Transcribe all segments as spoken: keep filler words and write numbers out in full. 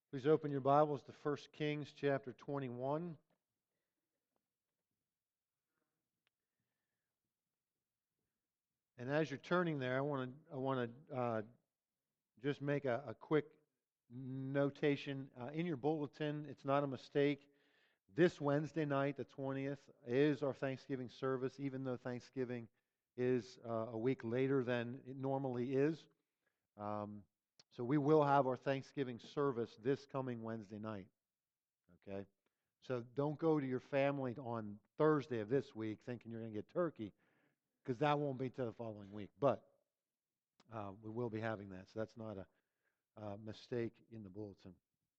Please open your Bibles to First Kings chapter twenty-one. And as you're turning there, I want to I want to uh, just make a, a quick notation uh, in your bulletin. It's not a mistake. This Wednesday night, the twentieth, is our Thanksgiving service, even though Thanksgiving is uh, a week later than it normally is. Um, so we will have our Thanksgiving service this coming Wednesday night. Okay? So don't go to your family on Thursday of this week thinking you're going to get turkey, because that won't be till the following week. But uh, we will be having that. So that's not a, a mistake in the bulletin.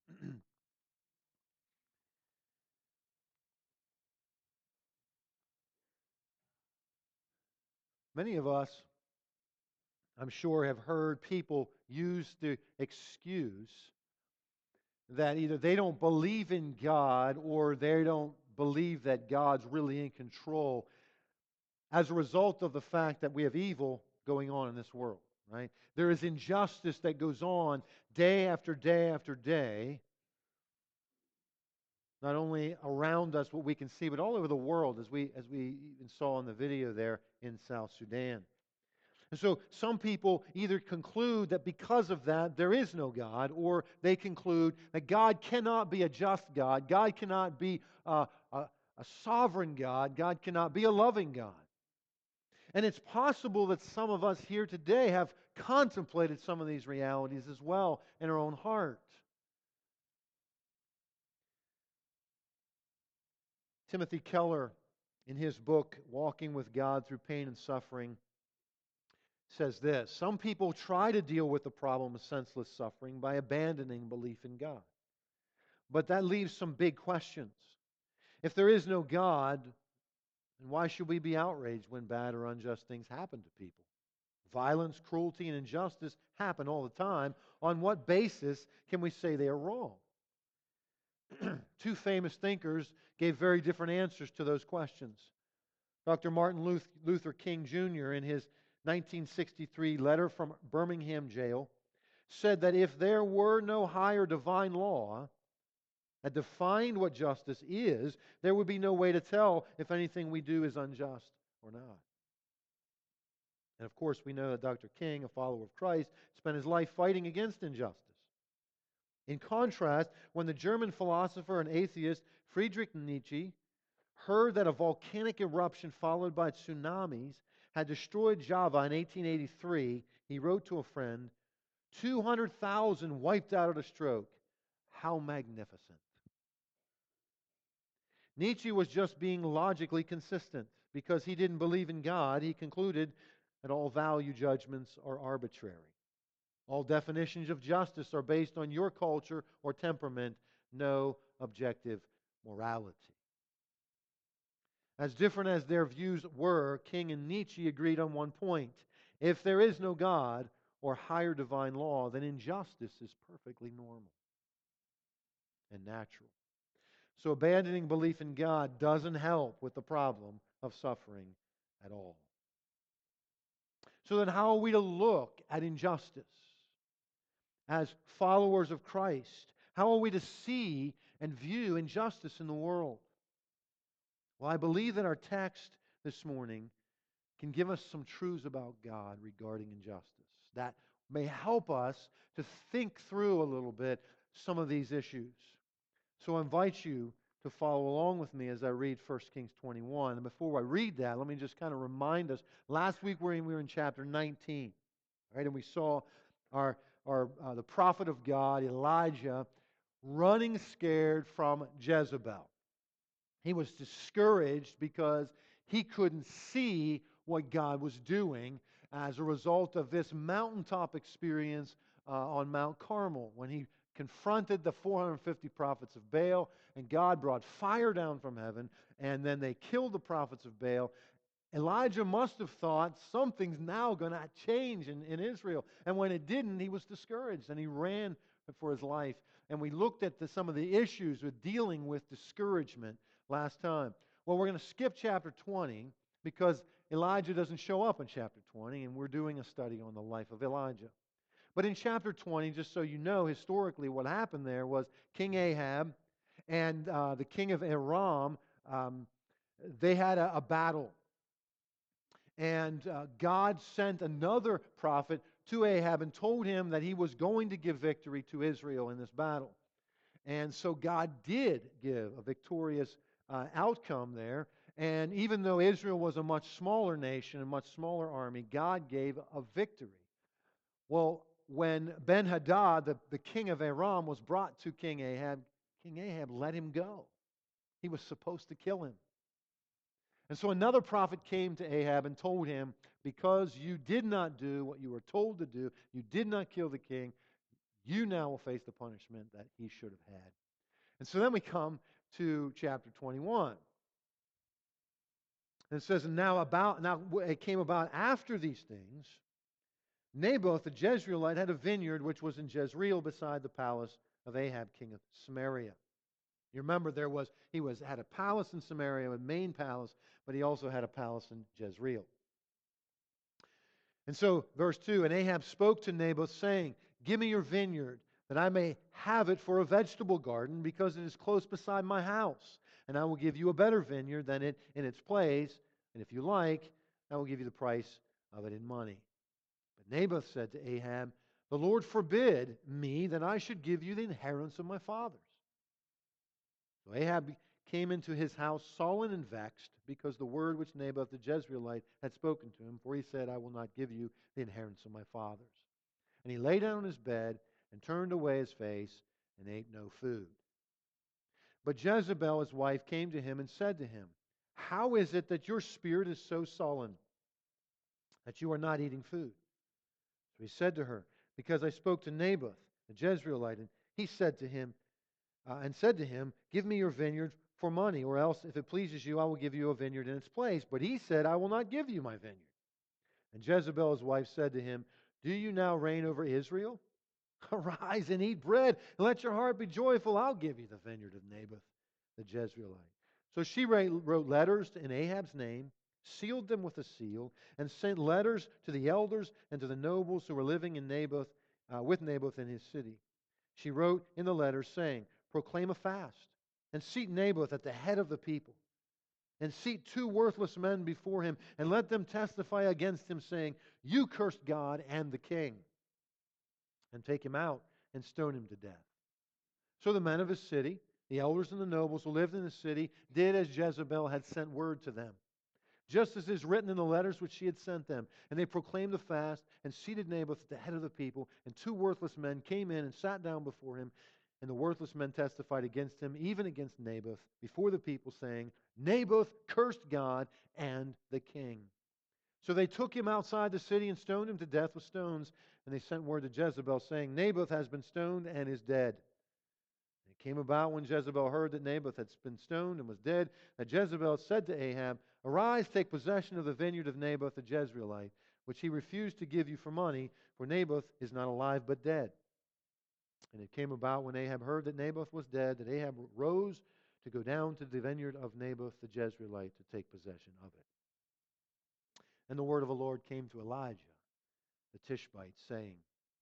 Many of us, I'm sure, have heard people use the excuse that either they don't believe in God or they don't believe that God's really in control as a result of the fact that we have evil going on in this world, right? There is injustice that goes on day after day after day, not only around us, what we can see, but all over the world, as we as we even saw in the video there in South Sudan. And so some people either conclude that because of that there is no God, or they conclude that God cannot be a just God, God cannot be a, a, a sovereign God, God cannot be a loving God. And it's possible that some of us here today have contemplated some of these realities as well in our own heart. Timothy Keller, in his book, Walking with God Through Pain and Suffering, says this: some people try to deal with the problem of senseless suffering by abandoning belief in God. But that leaves some big questions. If there is no God, then why should we be outraged when bad or unjust things happen to people? Violence, cruelty, and injustice happen all the time. On what basis can we say they are wrong? Two famous thinkers gave very different answers to those questions. Doctor Martin Luther King Junior, in his nineteen sixty-three letter from Birmingham jail, said that if there were no higher divine law that defined what justice is, there would be no way to tell if anything we do is unjust or not. And of course, we know that Doctor King, a follower of Christ, spent his life fighting against injustice. In contrast, when the German philosopher and atheist Friedrich Nietzsche heard that a volcanic eruption followed by tsunamis had destroyed Java in eighteen eighty-three, he wrote to a friend, two hundred thousand wiped out at a stroke. How magnificent. Nietzsche was just being logically consistent. Because he didn't believe in God, he concluded that all value judgments are arbitrary. All definitions of justice are based on your culture or temperament, no objective morality. As different as their views were, King and Nietzsche agreed on one point. If there is no God or higher divine law, then injustice is perfectly normal and natural. So abandoning belief in God doesn't help with the problem of suffering at all. So then how are we to look at injustice as followers of Christ? How are we to see and view injustice in the world? Well, I believe that our text this morning can give us some truths about God regarding injustice that may help us to think through a little bit some of these issues. So I invite you to follow along with me as I read First Kings twenty-one. And before I read that, let me just kind of remind us. Last week we were in chapter nineteen, right? And we saw our, our uh, the prophet of God, Elijah, running scared from Jezebel. He was discouraged because he couldn't see what God was doing as a result of this mountaintop experience uh, on Mount Carmel when he confronted the four hundred fifty prophets of Baal, and God brought fire down from heaven, and then they killed the prophets of Baal. Elijah must have thought something's now going to change in, in Israel. And when it didn't, he was discouraged and he ran for his life. And we looked at the, some of the issues with dealing with discouragement last time. Well, we're going to skip chapter twenty because Elijah doesn't show up in chapter twenty, and we're doing a study on the life of Elijah. But in chapter twenty, just so you know, historically what happened there was King Ahab and uh, the king of Aram, um, they had a, a battle. And uh, God sent another prophet to Ahab and told him that he was going to give victory to Israel in this battle. And so God did give a victorious uh, outcome there. And even though Israel was a much smaller nation, a much smaller army, God gave a victory. Well, when Ben-Hadad, the, the king of Aram, was brought to King Ahab, King Ahab let him go. He was supposed to kill him. And so another prophet came to Ahab and told him, because you did not do what you were told to do, you did not kill the king, you now will face the punishment that he should have had. And so then we come to chapter twenty-one. And it says, and now about now it came about after these things, Naboth the Jezreelite had a vineyard which was in Jezreel beside the palace of Ahab, king of Samaria. You remember there was he was had a palace in Samaria, a main palace, but he also had a palace in Jezreel. And so, verse two, and Ahab spoke to Naboth, saying, give me your vineyard, that I may have it for a vegetable garden, because it is close beside my house. And I will give you a better vineyard than it in its place, and if you like, I will give you the price of it in money. But Naboth said to Ahab, the Lord forbid me that I should give you the inheritance of my fathers. So Ahab came into his house sullen and vexed, because the word which Naboth the Jezreelite had spoken to him, for he said, I will not give you the inheritance of my fathers. And he lay down on his bed and turned away his face and ate no food. But Jezebel, his wife, came to him and said to him, how is it that your spirit is so sullen that you are not eating food? So he said to her, because I spoke to Naboth the Jezreelite, and he said to him, uh, and said to him, give me your vineyard for money, or else, if it pleases you, I will give you a vineyard in its place. But he said, I will not give you my vineyard. And Jezebel, his wife, said to him, do you now reign over Israel? Arise and eat bread, and let your heart be joyful. I'll give you the vineyard of Naboth the Jezreelite. So she wrote letters in Ahab's name, sealed them with a seal, and sent letters to the elders and to the nobles who were living in Naboth, uh, with Naboth in his city. She wrote in the letters, saying, proclaim a fast, and seat Naboth at the head of the people, and seat two worthless men before him, and let them testify against him, saying, you cursed God and the king, and take him out and stone him to death. So the men of his city, the elders and the nobles who lived in the city, did as Jezebel had sent word to them, just as is written in the letters which she had sent them. And they proclaimed the fast and seated Naboth at the head of the people. And two worthless men came in and sat down before him. And the worthless men testified against him, even against Naboth, before the people, saying, Naboth cursed God and the king. So they took him outside the city and stoned him to death with stones. And they sent word to Jezebel, saying, Naboth has been stoned and is dead. It came about when Jezebel heard that Naboth had been stoned and was dead, that Jezebel said to Ahab, arise, take possession of the vineyard of Naboth the Jezreelite, which he refused to give you for money, for Naboth is not alive but dead. And it came about when Ahab heard that Naboth was dead, that Ahab rose to go down to the vineyard of Naboth the Jezreelite to take possession of it. And the word of the Lord came to Elijah the Tishbite, saying,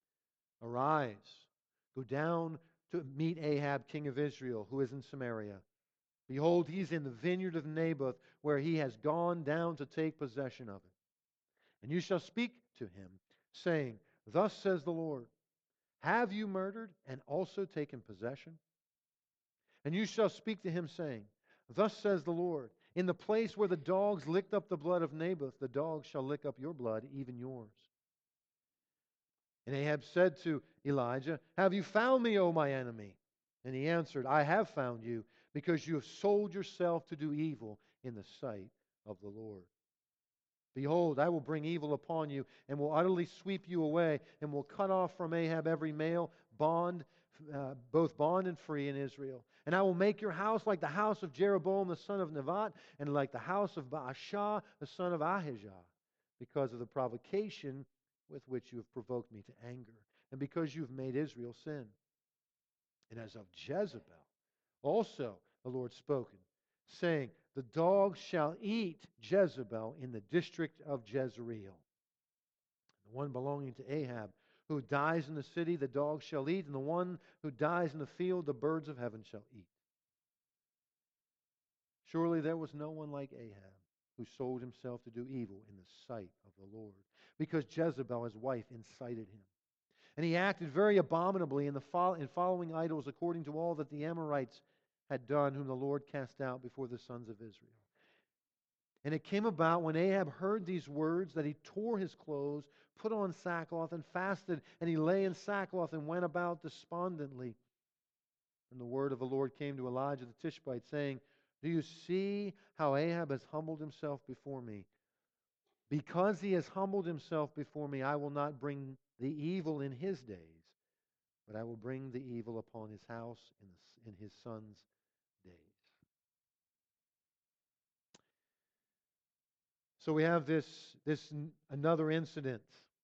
arise, go down to meet Ahab, king of Israel, who is in Samaria. Behold, he's in the vineyard of Naboth, where he has gone down to take possession of it. And you shall speak to him, saying, thus says the Lord, have you murdered and also taken possession? And you shall speak to him, saying, thus says the Lord, in the place where the dogs licked up the blood of Naboth, the dogs shall lick up your blood, even yours. And Ahab said to Elijah, have you found me, O my enemy? And he answered, I have found you, because you have sold yourself to do evil in the sight of the Lord. Behold, I will bring evil upon you, and will utterly sweep you away, and will cut off from Ahab every male, bond, uh, both bond and free in Israel. And I will make your house like the house of Jeroboam the son of Nevat, and like the house of Baasha the son of Ahijah, because of the provocation with which you have provoked me to anger, and because you have made Israel sin. And as of Jezebel, also the Lord spoken, saying, the dogs shall eat Jezebel in the district of Jezreel. The one belonging to Ahab, who dies in the city, the dogs shall eat, and the one who dies in the field, the birds of heaven shall eat. Surely there was no one like Ahab, who sold himself to do evil in the sight of the Lord, because Jezebel, his wife, incited him. And he acted very abominably in, the fo- in following idols, according to all that the Amorites had done, whom the Lord cast out before the sons of Israel. And it came about when Ahab heard these words that he tore his clothes, put on sackcloth, and fasted, and he lay in sackcloth and went about despondently. And the word of the Lord came to Elijah the Tishbite, saying, Do you see how Ahab has humbled himself before me? Because he has humbled himself before me, I will not bring the evil in his days, but I will bring the evil upon his house in, the, in his son's days. So we have this, this another incident.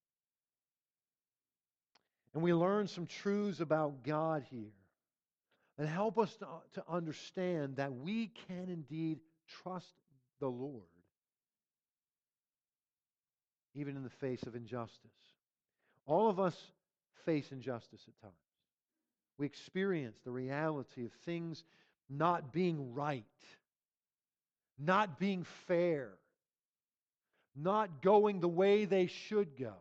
And we learn some truths about God here that help us to, to understand that we can indeed trust the Lord even in the face of injustice. All of us face injustice at times. We experience the reality of things not being right, not being fair, not going the way they should go.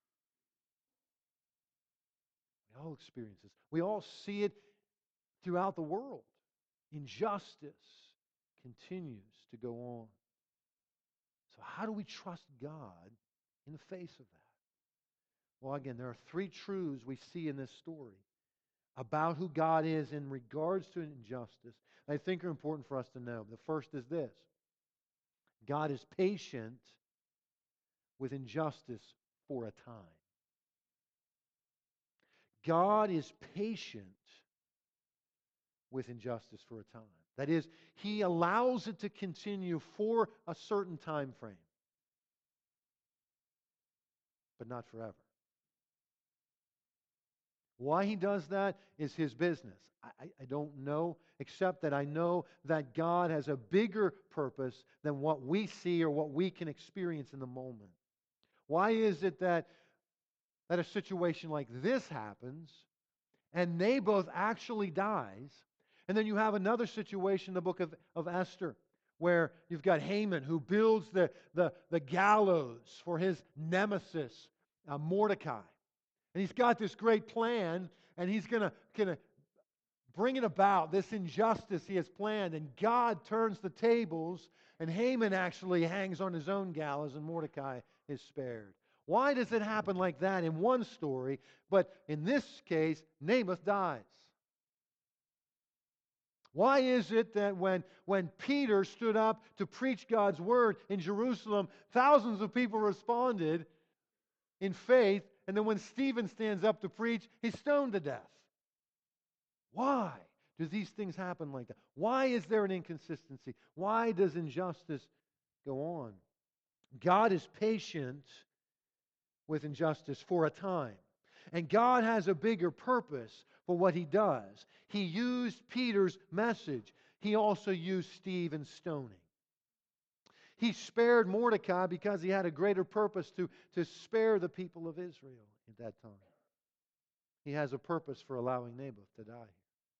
We all experience this. We all see it throughout the world. Injustice continues to go on. So how do we trust God in the face of that? Well, again, there are three truths we see in this story about who God is in regards to injustice that I think are important for us to know. The first is this: God is patient with injustice for a time. God is patient with injustice for a time. That is, He allows it to continue for a certain time frame, but not forever. Why He does that is His business. I, I don't know, except that I know that God has a bigger purpose than what we see or what we can experience in the moment. Why is it that, that a situation like this happens and Naboth actually dies, and then you have another situation in the book of, of Esther where you've got Haman who builds the, the, the gallows for his nemesis, uh, Mordecai. And he's got this great plan, and he's going to bring it about, this injustice he has planned. And God turns the tables, and Haman actually hangs on his own gallows, and Mordecai is spared. Why does it happen like that in one story, but in this case, Naboth dies? Why is it that when, when Peter stood up to preach God's word in Jerusalem, thousands of people responded in faith, and then when Stephen stands up to preach, he's stoned to death? Why do these things happen like that? Why is there an inconsistency? Why does injustice go on? God is patient with injustice for a time. And God has a bigger purpose for what He does. He used Peter's message. He also used Stephen's stoning. He spared Mordecai because he had a greater purpose to, to spare the people of Israel at that time. He has a purpose for allowing Naboth to die.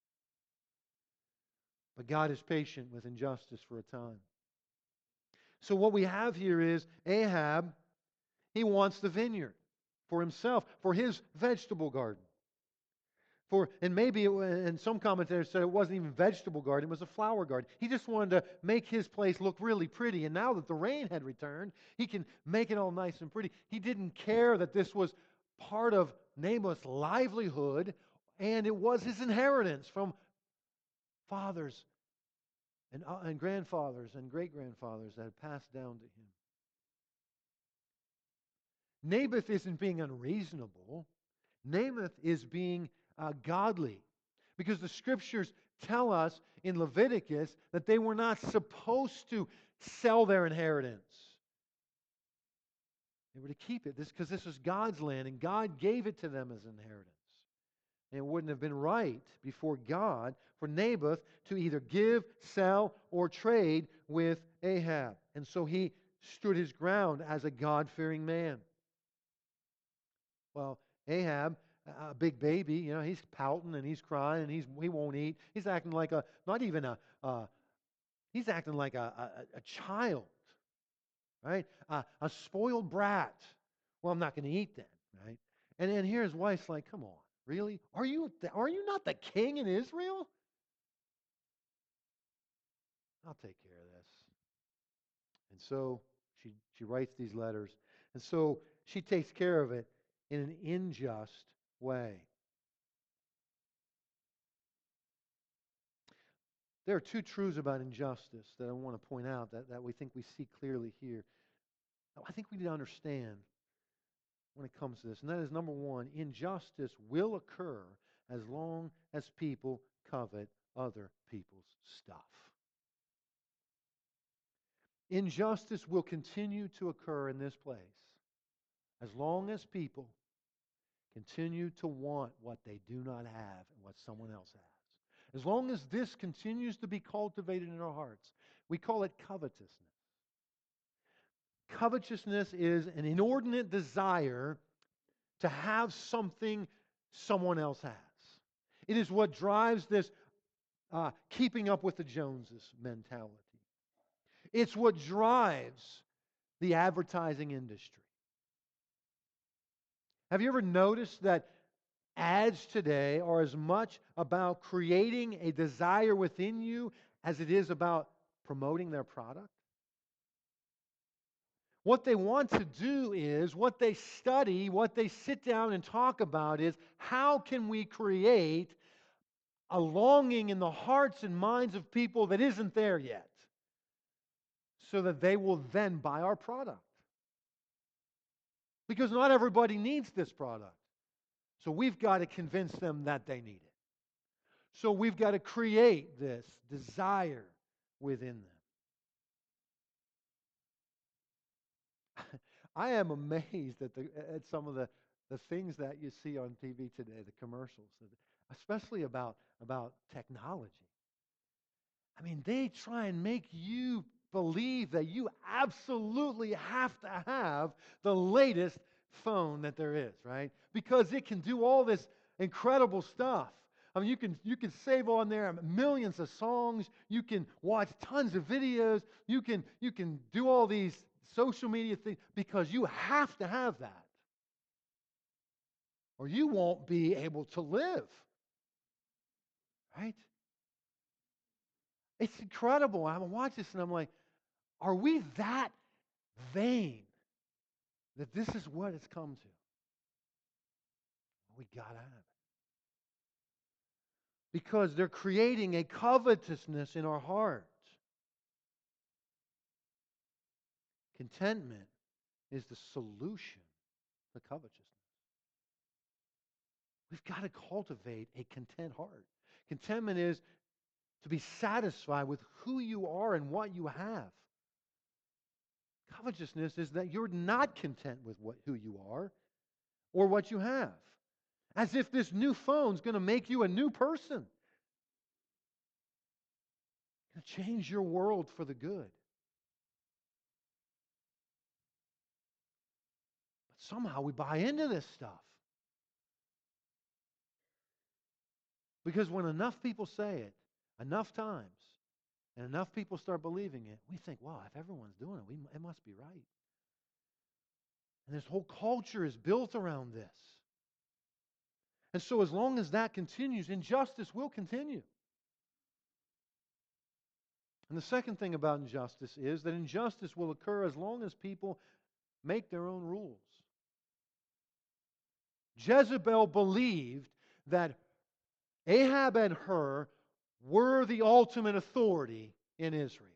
But God is patient with injustice for a time. So what we have here is Ahab, he wants the vineyard for himself, for his vegetable garden. For, and maybe, it, and some commentators said it wasn't even a vegetable garden, it was a flower garden. He just wanted to make his place look really pretty. And now that the rain had returned, he can make it all nice and pretty. He didn't care that this was part of Naboth's livelihood, and it was his inheritance from fathers and, uh, and grandfathers and great-grandfathers that had passed down to him. Naboth isn't being unreasonable. Naboth is being uh, godly. Because the Scriptures tell us in Leviticus that they were not supposed to sell their inheritance. They were to keep it because this, this was God's land and God gave it to them as inheritance. And it wouldn't have been right before God for Naboth to either give, sell, or trade with Ahab. And so he stood his ground as a God-fearing man. Well, Ahab, a big baby, you know, he's pouting and he's crying and he's he won't eat. He's acting like a not even a uh, he's acting like a, a, a child, right? Uh, a spoiled brat. Well, I'm not going to eat then, right? And and here his wife's like, "Come on, really? Are you the, are you not the king in Israel? I'll take care of this." And so she she writes these letters, and so she takes care of it in an unjust way. There are two truths about injustice that I want to point out that, that we think we see clearly here. I think we need to understand when it comes to this. And that is number one, injustice will occur as long as people covet other people's stuff. Injustice will continue to occur in this place as long as people continue to want what they do not have and what someone else has. As long as this continues to be cultivated in our hearts, we call it covetousness. Covetousness is an inordinate desire to have something someone else has. It is what drives this uh, keeping up with the Joneses mentality. It's what drives the advertising industry. Have you ever noticed that ads today are as much about creating a desire within you as it is about promoting their product? What they want to do is, what they study, what they sit down and talk about is, how can we create a longing in the hearts and minds of people that isn't there yet, so that they will then buy our product. Because not everybody needs this product. So we've got to convince them that they need it. So we've got to create this desire within them. I am amazed at, the, at some of the, the things that you see on T V today, the commercials, especially about, about technology. I mean, they try and make you believe that you absolutely have to have the latest phone that there is, right? Because it can do all this incredible stuff. I mean, you can you can save on there millions of songs. You can watch tons of videos. You can you can do all these social media things because you have to have that, or you won't be able to live, right? It's incredible. I watch this and I'm like, are we that vain that this is what it's come to? We got to have it. Because they're creating a covetousness in our heart. Contentment is the solution to covetousness. We've got to cultivate a content heart. Contentment is to be satisfied with who you are and what you have. Covetousness is that you're not content with what, who you are or what you have. As if this new phone's going to make you a new person. Going to change your world for the good. But somehow we buy into this stuff. Because when enough people say it, enough times, and enough people start believing it, we think, wow, if everyone's doing it, we, it must be right. And this whole culture is built around this. And so as long as that continues, injustice will continue. And the second thing about injustice is that injustice will occur as long as people make their own rules. Jezebel believed that Ahab and her were the ultimate authority in Israel.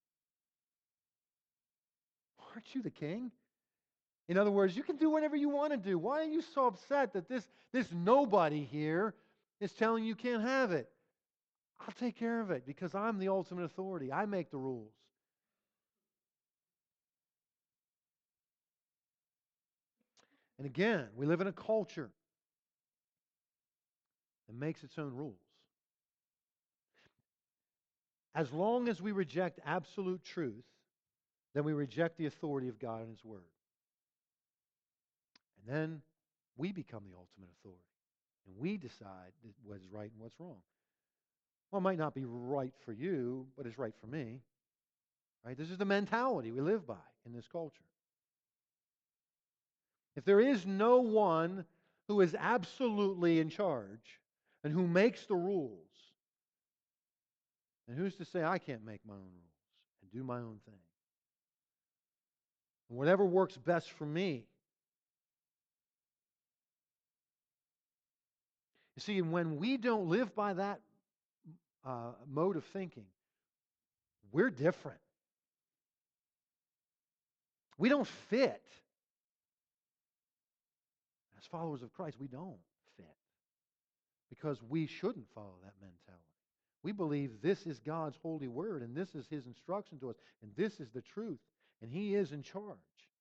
Aren't you the king? In other words, you can do whatever you want to do. Why are you so upset that this, this nobody here is telling you can't have it? I'll take care of it because I'm the ultimate authority. I make the rules. And again, we live in a culture that makes its own rules. As long as we reject absolute truth, then we reject the authority of God and His Word. And then We become the ultimate authority. And we decide what is right and what's wrong. Well, it might not be right for you, but it's right for me. Right? This is the mentality we live by in this culture. If there is no one who is absolutely in charge and who makes the rules, then who's to say I can't make my own rules and do my own thing? And whatever works best for me. You see, when we don't live by that uh, mode of thinking, we're different. We don't fit. As followers of Christ, we don't fit because we shouldn't follow that mentality. We believe this is God's holy word and this is His instruction to us and this is the truth and He is in charge.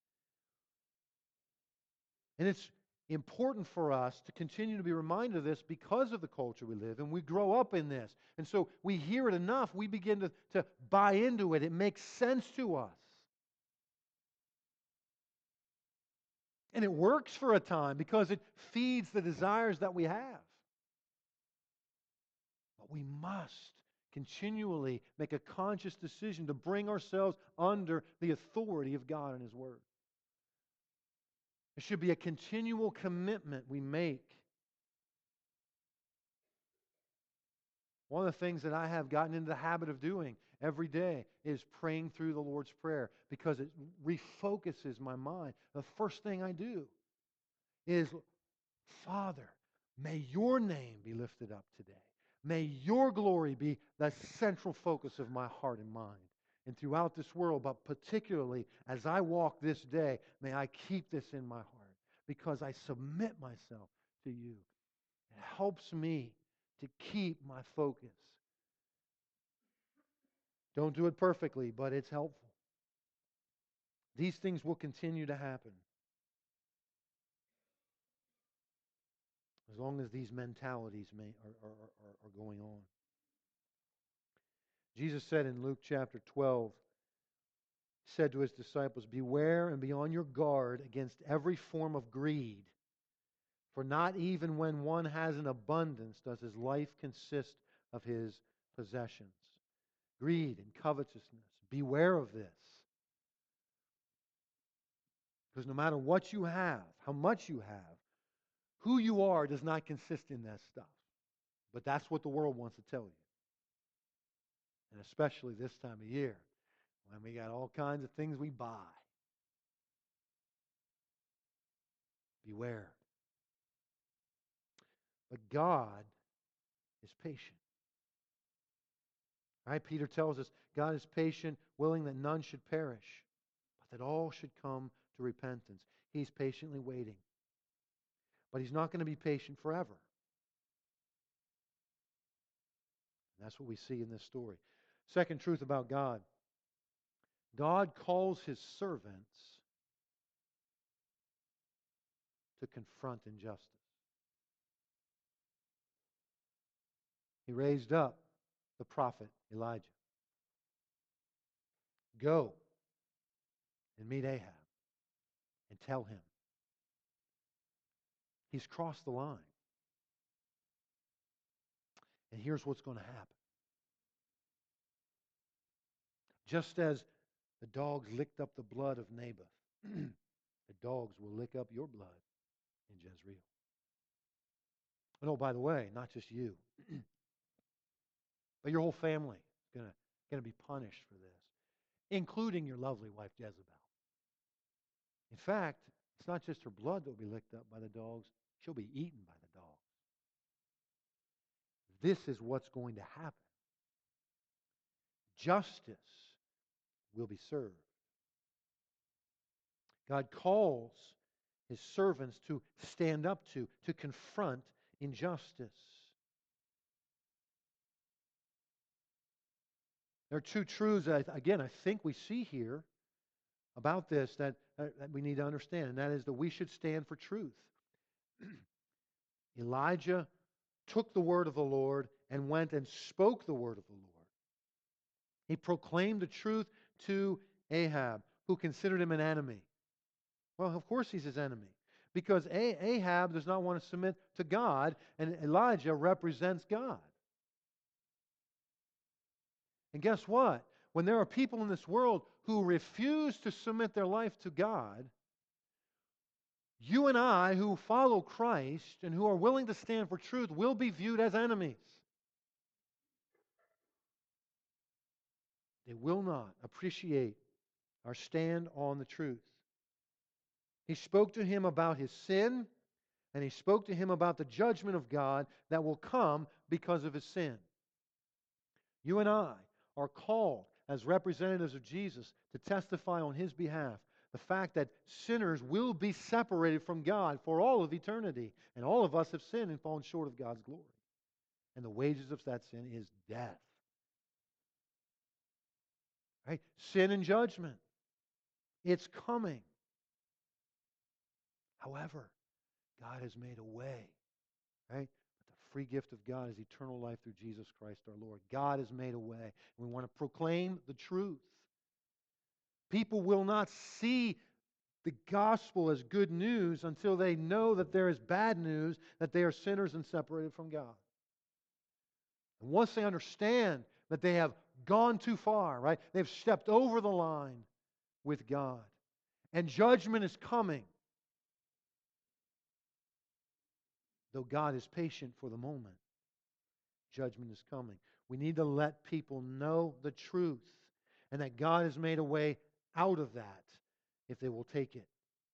And it's important for us to continue to be reminded of this because of the culture we live in. We grow up in this. And so we hear it enough, we begin to, to buy into it. It makes sense to us. And it works for a time because it feeds the desires that we have. But we must continually make a conscious decision to bring ourselves under the authority of God and His Word. It should be a continual commitment we make. One of the things that I have gotten into the habit of doing every day is praying through the Lord's Prayer because it refocuses my mind. The first thing I do is, Father, may your name be lifted up today. May your glory be the central focus of my heart and mind and throughout this world, but particularly as I walk this day, may I keep this in my heart because I submit myself to you. It helps me to keep my focus. Don't do it perfectly, but it's helpful. These things will continue to happen as long as these mentalities may, are, are, are, are going on. Jesus said in Luke chapter twelve, said to His disciples, beware and be on your guard against every form of greed. For not even when one has an abundance does his life consist of his possessions. Greed and covetousness. Beware of this. Because no matter what you have, how much you have, who you are does not consist in that stuff. But that's what the world wants to tell you. And especially this time of year, when we got all kinds of things we buy. Beware. But God is patient. Right? Peter tells us God is patient, willing that none should perish, but that all should come to repentance. He's patiently waiting. But He's not going to be patient forever. And that's what we see in this story. Second truth about God. God calls His servants to confront injustice. He raised up the prophet Elijah. Go and meet Ahab and tell him he's crossed the line. And here's what's going to happen. Just as the dogs licked up the blood of Naboth, the dogs will lick up your blood in Jezreel. And oh, by the way, not just you, but your whole family is going to, going to be punished for this, including your lovely wife Jezebel. In fact, it's not just her blood that will be licked up by the dogs, she'll be eaten by the dogs. This is what's going to happen. Justice will be served. God calls His servants to stand up to, to confront injustice. There are two truths that, again, I think we see here about this that, that we need to understand, and that is that we should stand for truth. Elijah took the word of the Lord and went and spoke the word of the Lord. He proclaimed the truth to Ahab, who considered him an enemy. Well, of course he's his enemy. Because Ahab does not want to submit to God, and Elijah represents God. And guess what? When there are people in this world who refuse to submit their life to God, you and I who follow Christ and who are willing to stand for truth will be viewed as enemies. They will not appreciate our stand on the truth. He spoke to him about his sin, and he spoke to him about the judgment of God that will come because of his sin. You and I are called as representatives of Jesus to testify on His behalf the fact that sinners will be separated from God for all of eternity. And all of us have sinned and fallen short of God's glory. And the wages of that sin is death. Right? Sin and judgment. It's coming. However, God has made a way. Right? But the free gift of God is eternal life through Jesus Christ our Lord. God has made a way. We want to proclaim the truth. People will not see the gospel as good news until they know that there is bad news, that they are sinners and separated from God. And once they understand that they have gone too far, right? They've stepped over the line with God. And judgment is coming. Though God is patient for the moment, judgment is coming. We need to let people know the truth and that God has made a way out of that if they will take it.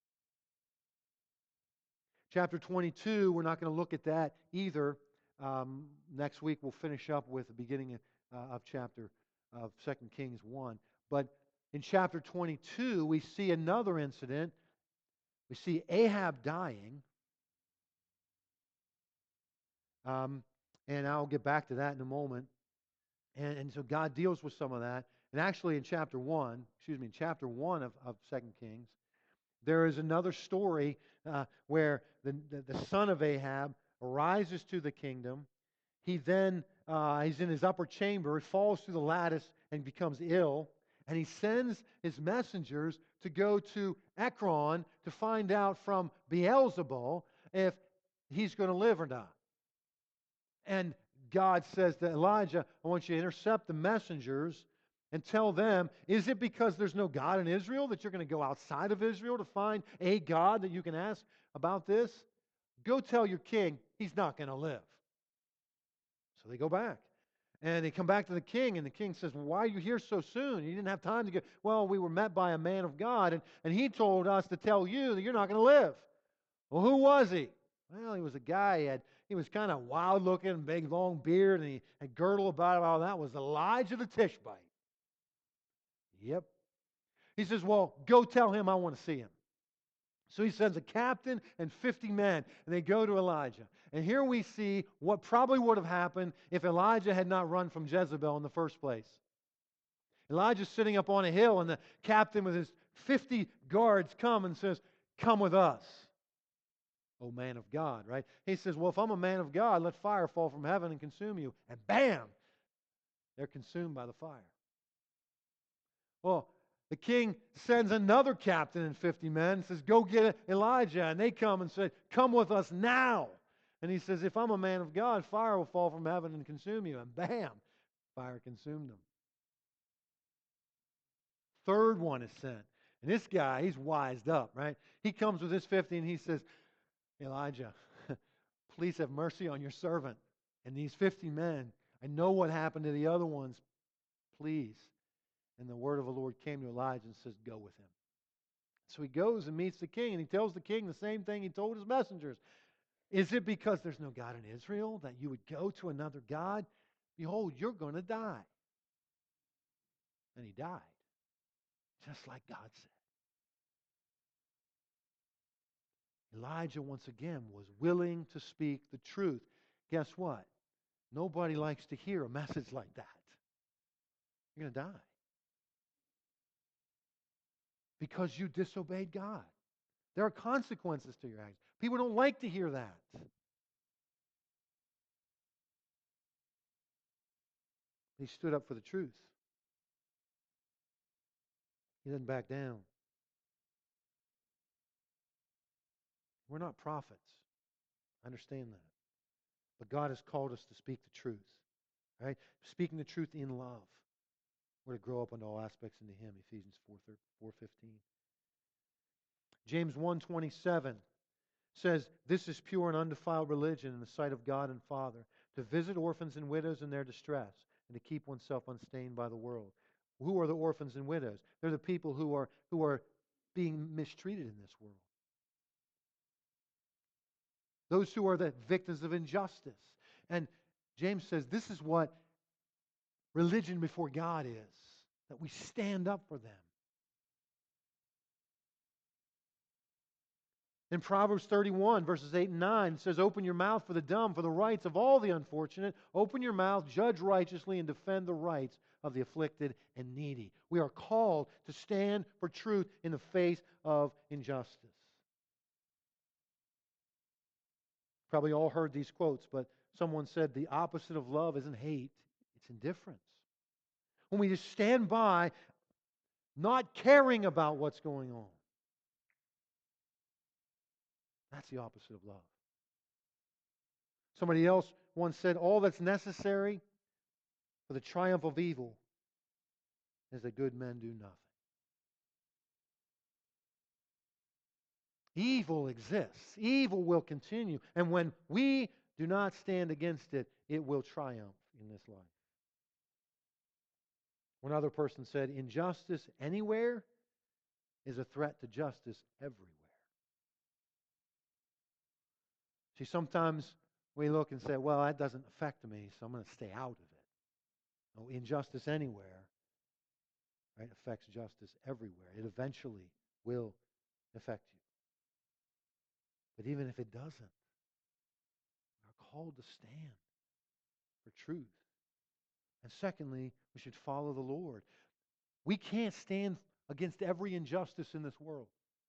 Chapter twenty-two, we're not going to look at that either. Um, next week we'll finish up with the beginning uh, of chapter of Second Kings one. But in chapter twenty-two, we see another incident. We see Ahab dying. Um, and I'll get back to that in a moment. And, and so God deals with some of that. And actually in chapter one, excuse me, in chapter one of, of Second Kings, there is another story uh, where the, the, the son of Ahab rises to the kingdom. He then, uh, he's in his upper chamber, falls through the lattice and becomes ill. And he sends his messengers to go to Ekron to find out from Beelzebul if he's going to live or not. And God says to Elijah, I want you to intercept the messengers and tell them, is it because there's no God in Israel that you're going to go outside of Israel to find a God that you can ask about this? Go tell your king he's not going to live. So they go back. And they come back to the king, and the king says, well, why are you here so soon? You didn't have time to go. Well, we were met by a man of God, and, and he told us to tell you that you're not going to live. Well, who was he? Well, he was a guy, he, had, he was kind of wild looking, big long beard, and he had girdle about him. All that was Elijah the Tishbite. Yep. He says, well, go tell him I want to see him. So he sends a captain and fifty men, and they go to Elijah. And here we see what probably would have happened if Elijah had not run from Jezebel in the first place. Elijah's sitting up on a hill, and the captain with his fifty guards come and says, come with us, O man of God, right? He says, well, if I'm a man of God, let fire fall from heaven and consume you. And bam! They're consumed by the fire. Well, the king sends another captain and fifty men and says, go get Elijah. And they come and say, come with us now. And he says, if I'm a man of God, fire will fall from heaven and consume you. And bam, fire consumed them. Third one is sent. And this guy, he's wised up, right? He comes with his fifty and he says, Elijah, please have mercy on your servant. And these fifty men, I know what happened to the other ones. Please. And the word of the Lord came to Elijah and says, go with him. So he goes and meets the king, and he tells the king the same thing he told his messengers. Is it because there's no God in Israel that you would go to another God? Behold, you're going to die. And he died, just like God said. Elijah, once again, was willing to speak the truth. Guess what? Nobody likes to hear a message like that. You're going to die. Because you disobeyed God. There are consequences to your actions. People don't like to hear that. He stood up for the truth. He didn't back down. We're not prophets. I understand that. But God has called us to speak the truth. Right? Speaking the truth in love. We're to grow up into all aspects into Him, Ephesians four fifteen. James one twenty-seven says, "This is pure and undefiled religion in the sight of God and Father, to visit orphans and widows in their distress, and to keep oneself unstained by the world." Who are the orphans and widows? They're the people who are who are being mistreated in this world. Those who are the victims of injustice. And James says this is what religion before God is, that we stand up for them. In Proverbs thirty-one, verses eight and nine, it says, "Open your mouth for the dumb, for the rights of all the unfortunate. Open your mouth, judge righteously, and defend the rights of the afflicted and needy." We are called to stand for truth in the face of injustice. Probably all heard these quotes, but someone said the opposite of love isn't hate, it's indifference. When we just stand by, not caring about what's going on. That's the opposite of love. Somebody else once said, all that's necessary for the triumph of evil is that good men do nothing. Evil exists. Evil will continue. And when we do not stand against it, it will triumph in this life. One other person said, injustice anywhere is a threat to justice everywhere. See, sometimes we look and say, well, that doesn't affect me, so I'm going to stay out of it. No, injustice anywhere, right, affects justice everywhere. It eventually will affect you. But even if it doesn't, we are called to stand for truth. And secondly, we should follow the Lord. We can't stand against every injustice in this world.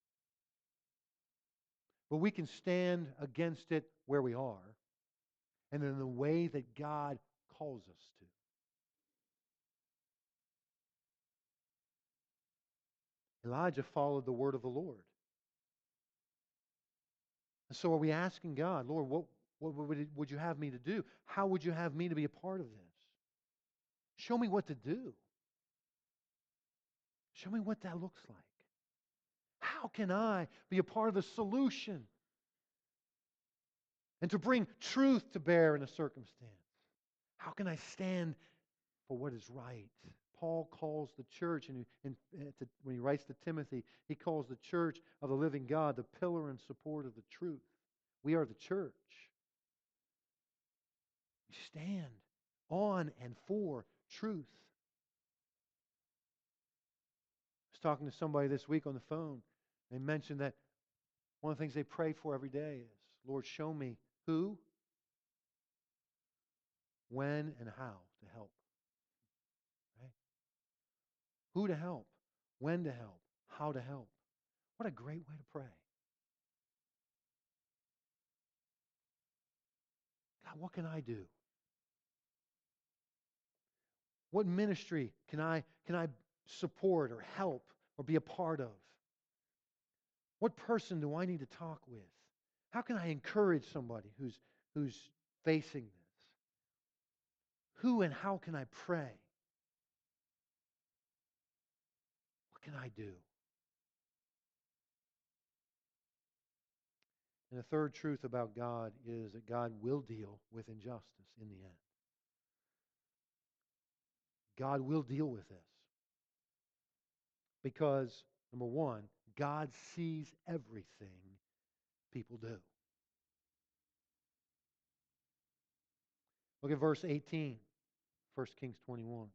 But we can stand against it where we are and in the way that God calls us to. Elijah followed the word of the Lord. And so are we asking God, Lord, what, what would, would you have me to do? How would you have me to be a part of this? Show me what to do. Show me what that looks like. How can I be a part of the solution and to bring truth to bear in a circumstance? How can I stand for what is right? Paul calls the church, and when he writes to Timothy, he calls the church of the living God the pillar and support of the truth. We are the church. We stand on and for truth. I was talking to somebody this week on the phone. They mentioned that one of the things they pray for every day is, Lord, show me who, when, and how to help. Right? Who to help, when to help, how to help. What a great way to pray. God, what can I do? What ministry can I, can I support or help or be a part of? What person do I need to talk with? How can I encourage somebody who's, who's facing this? Who and how can I pray? What can I do? And the third truth about God is that God will deal with injustice in the end. God will deal with this. Because, number one, God sees everything people do. Look at verse eighteen, First Kings twenty-one.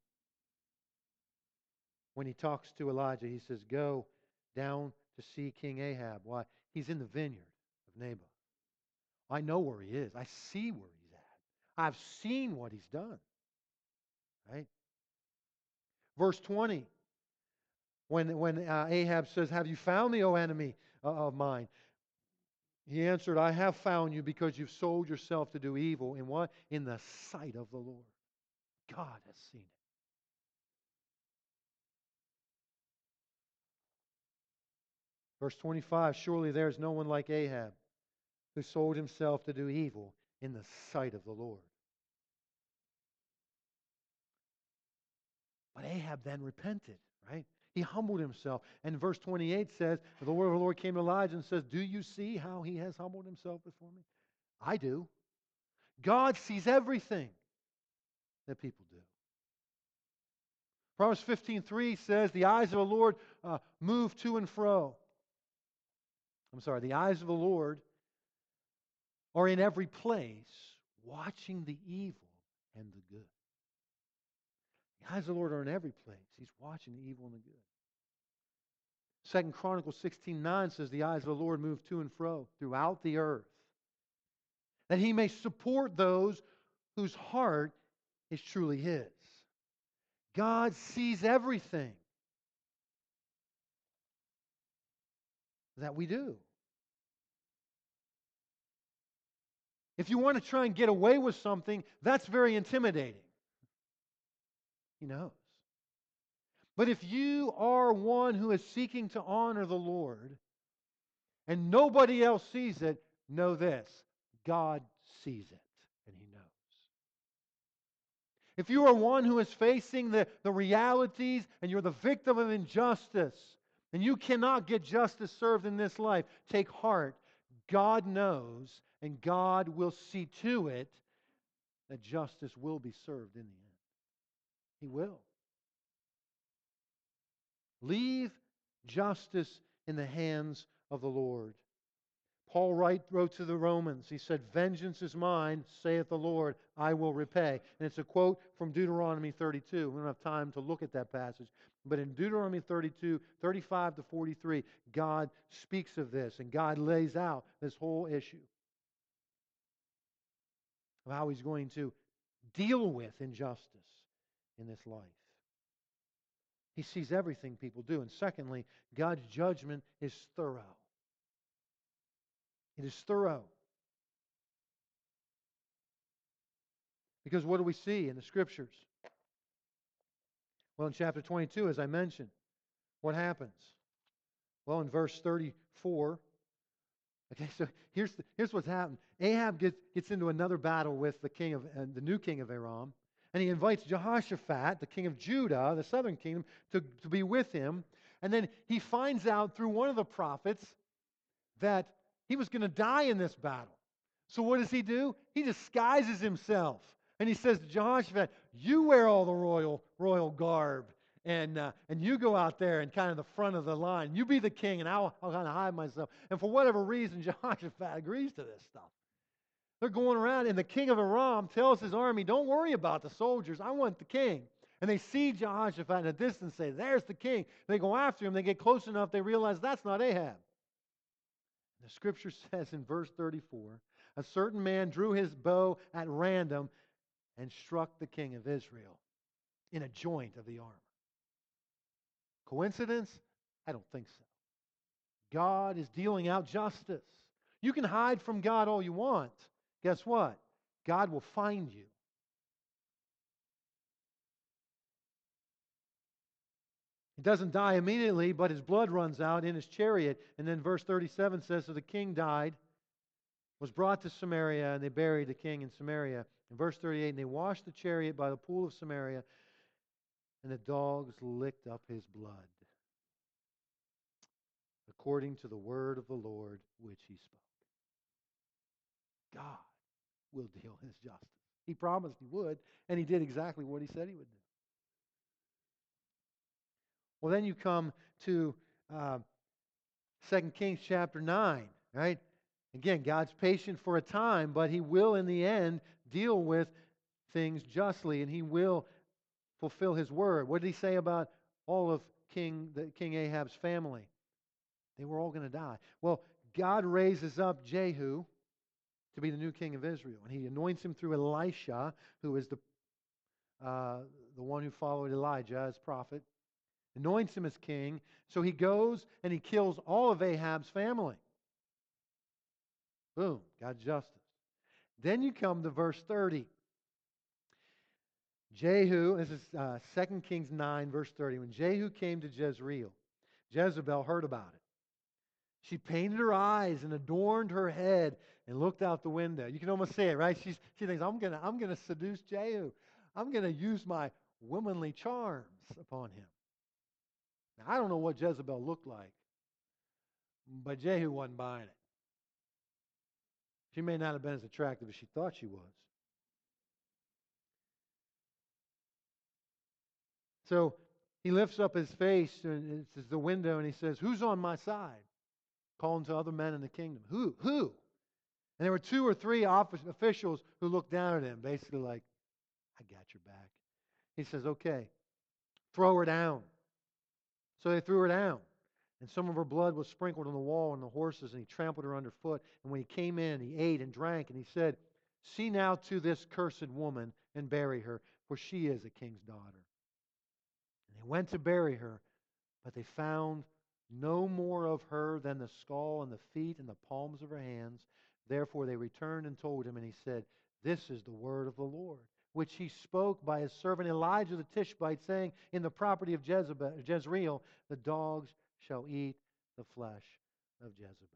When he talks to Elijah, he says, go down to see King Ahab. Why? He's in the vineyard of Naboth. I know where he is. I see where he's at. I've seen what he's done. Right? Verse twenty. When, when uh, Ahab says, have you found me, O enemy uh, of mine? He answered, I have found you because you've sold yourself to do evil. In what? In the sight of the Lord. God has seen it. Verse twenty-five, surely there is no one like Ahab, who sold himself to do evil in the sight of the Lord. But Ahab then repented, right? He humbled himself. And verse twenty-eight says, the word of the Lord came to Elijah and says, do you see how he has humbled himself before me? I do. God sees everything that people do. Proverbs fifteen three says, the eyes of the Lord uh, move to and fro. I'm sorry, the eyes of the Lord are in every place, watching the evil and the good. The eyes of the Lord are in every place. He's watching the evil and the good. Second Chronicles sixteen nine says, the eyes of the Lord move to and fro throughout the earth, that He may support those whose heart is truly His. God sees everything that we do. If you want to try and get away with something, that's very intimidating. He knows. But if you are one who is seeking to honor the Lord and nobody else sees it, know this: God sees it and He knows. If you are one who is facing the, the realities and you're the victim of injustice and you cannot get justice served in this life, take heart. God knows and God will see to it that justice will be served in the end. He will. Leave justice in the hands of the Lord. Paul write, wrote to the Romans, he said, vengeance is mine, saith the Lord, I will repay. And it's a quote from Deuteronomy thirty-two. We don't have time to look at that passage. But in Deuteronomy thirty-two, thirty-five to forty-three, God speaks of this and God lays out this whole issue of how He's going to deal with injustice in this life. He sees everything people do. And secondly, God's judgment is thorough. It is thorough. Because what do we see in the Scriptures? Well, in chapter twenty-two, as I mentioned, what happens? Well, in verse thirty-four, okay, so here's the, here's what's happened. Ahab gets gets into another battle with the king of uh, the new king of Aram, and he invites Jehoshaphat, the king of Judah, the southern kingdom, to, to be with him. And then he finds out through one of the prophets that he was going to die in this battle. So what does he do? He disguises himself. And he says to Jehoshaphat, you wear all the royal royal garb, and uh, and you go out there and kind of the front of the line. You be the king, and I'll, I'll kind of hide myself. And for whatever reason, Jehoshaphat agrees to this stuff. They're going around, and the king of Aram tells his army, don't worry about the soldiers. I want the king. And they see Jehoshaphat in a distance, say, there's the king. They go after him. They get close enough, they realize that's not Ahab. The Scripture says in verse thirty-four, a certain man drew his bow at random and struck the king of Israel in a joint of the armor. Coincidence? I don't think so. God is dealing out justice. You can hide from God all you want. Guess what? God will find you. He doesn't die immediately, but his blood runs out in his chariot. And then verse thirty-seven says, so the king died, was brought to Samaria, and they buried the king in Samaria. In verse thirty-eight, and they washed the chariot by the pool of Samaria, and the dogs licked up his blood, according to the word of the Lord which he spoke. God will deal his justice. He promised he would, and he did exactly what he said he would do. Well, then you come to uh, Second Kings chapter nine, right? Again, God's patient for a time, but He will in the end deal with things justly, and He will fulfill His word. What did He say about all of King the King Ahab's family? They were all going to die. Well, God raises up Jehu to be the new king of Israel, and He anoints him through Elisha, who is the uh, the one who followed Elijah as prophet. Anoints him as king. So he goes and he kills all of Ahab's family. Boom, God's justice. Then you come to verse thirty. Jehu, this is uh, Second Kings nine, verse thirty. When Jehu came to Jezreel, Jezebel heard about it. She painted her eyes and adorned her head and looked out the window. You can almost see it, right? She's, she thinks, I'm going to I'm gonna seduce Jehu. I'm going to use my womanly charms upon him. Now, I don't know what Jezebel looked like, but Jehu wasn't buying it. She may not have been as attractive as she thought she was. So he lifts up his face and it's the window and he says, "Who's on my side?" Calling to other men in the kingdom. Who? Who? And there were two or three office, officials who looked down at him, basically like, "I got your back." He says, "Okay, throw her down." So they threw her down. And some of her blood was sprinkled on the wall and the horses, and he trampled her underfoot. And when he came in, he ate and drank, and he said, "See now to this cursed woman and bury her, for she is a king's daughter." And they went to bury her, but they found no more of her than the skull and the feet and the palms of her hands. Therefore they returned and told him, and he said, "This is the word of the Lord, which he spoke by his servant Elijah the Tishbite, saying, In the property of Jezebel, Jezreel, the dogs shall eat the flesh of Jezebel."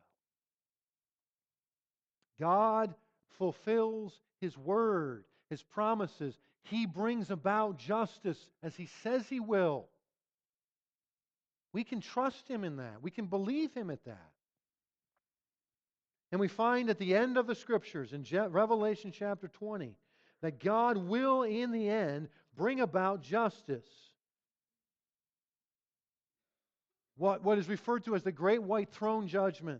God fulfills His word, His promises. He brings about justice as He says He will. We can trust Him in that. We can believe Him at that. And we find at the end of the Scriptures, in Revelation chapter twenty, that God will, in the end, bring about justice. What, what is referred to as the Great White Throne Judgment.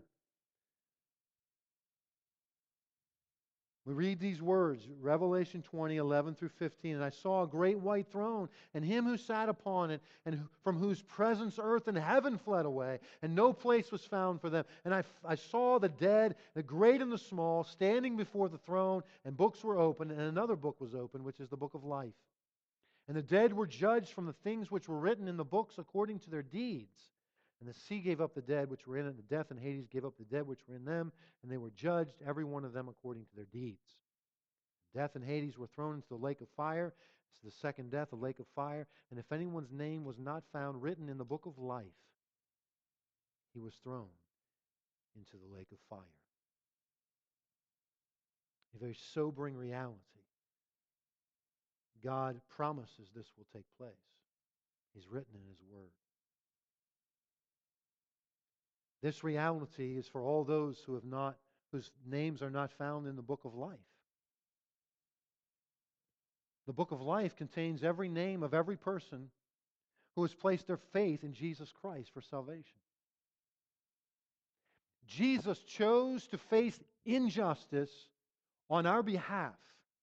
We read these words, Revelation twenty, eleven through fifteen. "And I saw a great white throne, and Him who sat upon it, and from whose presence earth and heaven fled away, and no place was found for them. And I, I saw the dead, the great and the small, standing before the throne, and books were opened, and another book was opened, which is the book of life. And the dead were judged from the things which were written in the books according to their deeds. And the sea gave up the dead which were in it, and death and Hades gave up the dead which were in them, and they were judged, every one of them according to their deeds. Death and Hades were thrown into the lake of fire. It's the second death, the lake of fire. And if anyone's name was not found written in the book of life, he was thrown into the lake of fire." A very sobering reality. God promises this will take place. He's written in His Word. This reality is for all those who have not, whose names are not found in the book of life. The book of life contains every name of every person who has placed their faith in Jesus Christ for salvation. Jesus chose to face injustice on our behalf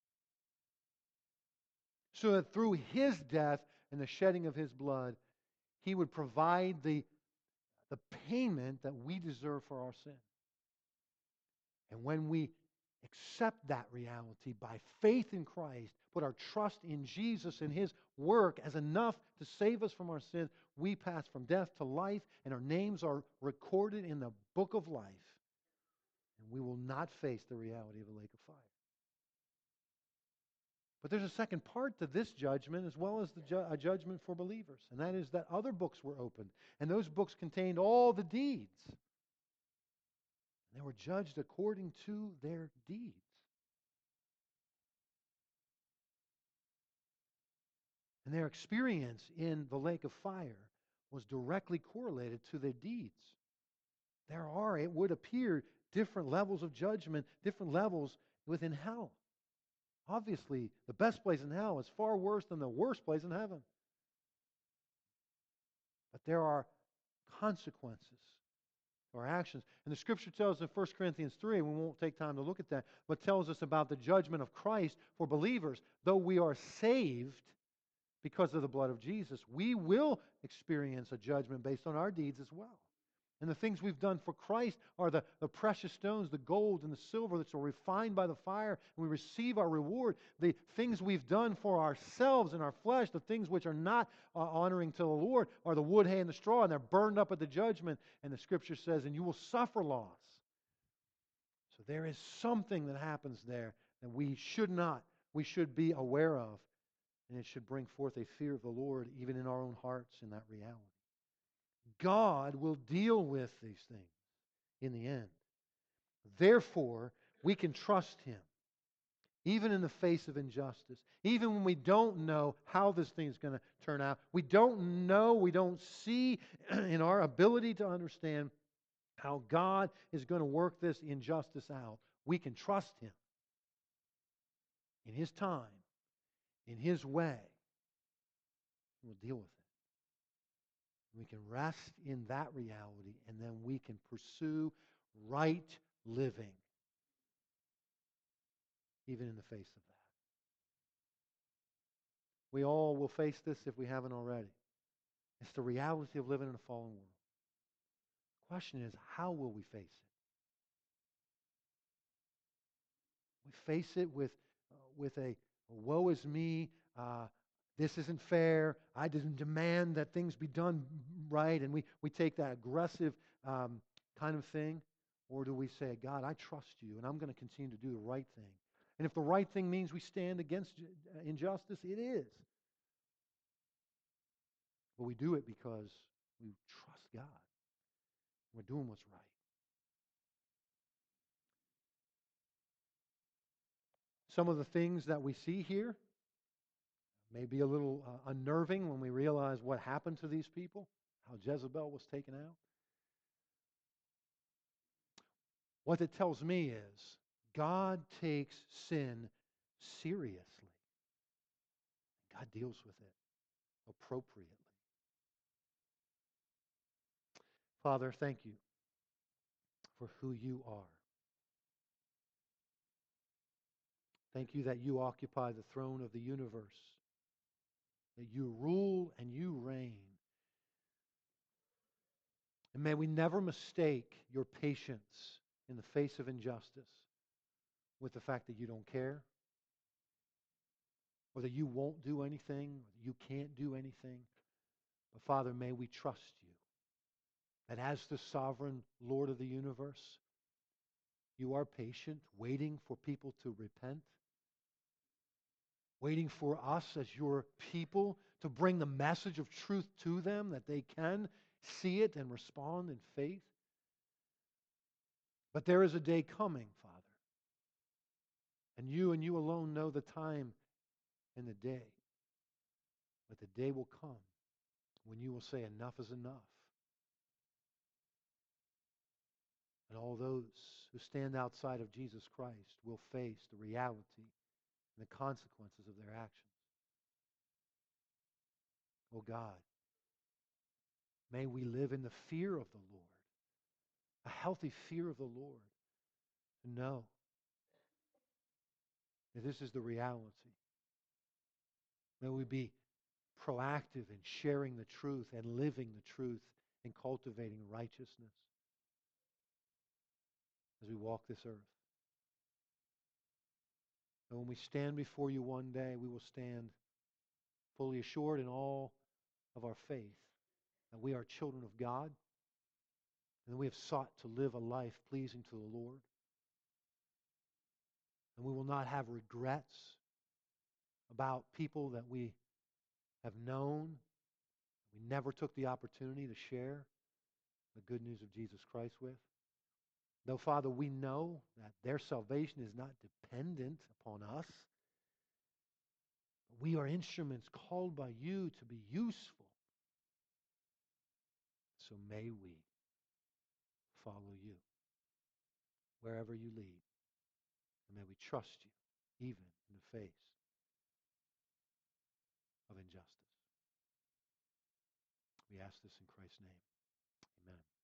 so that through His death and the shedding of His blood, He would provide the, the payment that we deserve for our sin. And when we accept that reality by faith in Christ, put our trust in Jesus and His work as enough to save us from our sins, we pass from death to life, and our names are recorded in the book of life. And we will not face the reality of a lake of fire. But there's a second part to this judgment as well as the ju- a judgment for believers. And that is that other books were opened. And those books contained all the deeds. And they were judged according to their deeds. And their experience in the lake of fire was directly correlated to their deeds. There are, it would appear, different levels of judgment, different levels within hell. Obviously, the best place in hell is far worse than the worst place in heaven. But there are consequences to our actions. And the Scripture tells us in First Corinthians three, and we won't take time to look at that, but tells us about the judgment of Christ for believers. Though we are saved because of the blood of Jesus, we will experience a judgment based on our deeds as well. And the things we've done for Christ are the, the precious stones, the gold and the silver that are refined by the fire, and we receive our reward. The things we've done for ourselves and our flesh, the things which are not uh, honoring to the Lord, are the wood, hay, and the straw, and they're burned up at the judgment. And the Scripture says, and you will suffer loss. So there is something that happens there that we should not, we should be aware of. And it should bring forth a fear of the Lord even in our own hearts in that reality. God will deal with these things in the end. Therefore, We can trust Him, even in the face of injustice, even when we don't know how this thing is going to turn out. We don't know, we don't see in our ability to understand how God is going to work this injustice out. We can trust Him in His time, in His way. We'll deal with it. We can rest in that reality, and then we can pursue right living, even in the face of that. We all will face this if we haven't already. It's the reality of living in a fallen world. The question is, how will we face it? We face it with, uh, with a woe is me, uh, this isn't fair, I didn't demand that things be done right, and we, we take that aggressive um, kind of thing. Or do we say, God, I trust you, and I'm going to continue to do the right thing? And if the right thing means we stand against injustice, it is. But we do it because we trust God. We're doing what's right. Some of the things that we see here may be a little uh, unnerving when we realize what happened to these people, how Jezebel was taken out. What it tells me is God takes sin seriously. God deals with it appropriately. Father, thank you for who you are. Thank you that you occupy the throne of the universe, that you rule and you reign. And may we never mistake your patience in the face of injustice with the fact that you don't care, or that you won't do anything, or that you can't do anything. But Father, may we trust you, that as the sovereign Lord of the universe, you are patient, waiting for people to repent, waiting for us as your people to bring the message of truth to them, that they can see it and respond in faith. But there is a day coming, Father, and you and you alone know the time and the day. But the day will come when you will say, enough is enough. And all those who stand outside of Jesus Christ will face the reality and the consequences of their actions. Oh God, may we live in the fear of the Lord, a healthy fear of the Lord, to know that this is the reality. May we be proactive in sharing the truth and living the truth and cultivating righteousness as we walk this earth. And when we stand before you one day, we will stand fully assured in all of our faith that we are children of God and that we have sought to live a life pleasing to the Lord. And we will not have regrets about people that we have known, we never took the opportunity to share the good news of Jesus Christ with. Though, Father, we know that their salvation is not dependent upon us. We are instruments called by you to be useful. So may we follow you wherever you lead. And may we trust you even in the face of injustice. We ask this in Christ's name. Amen.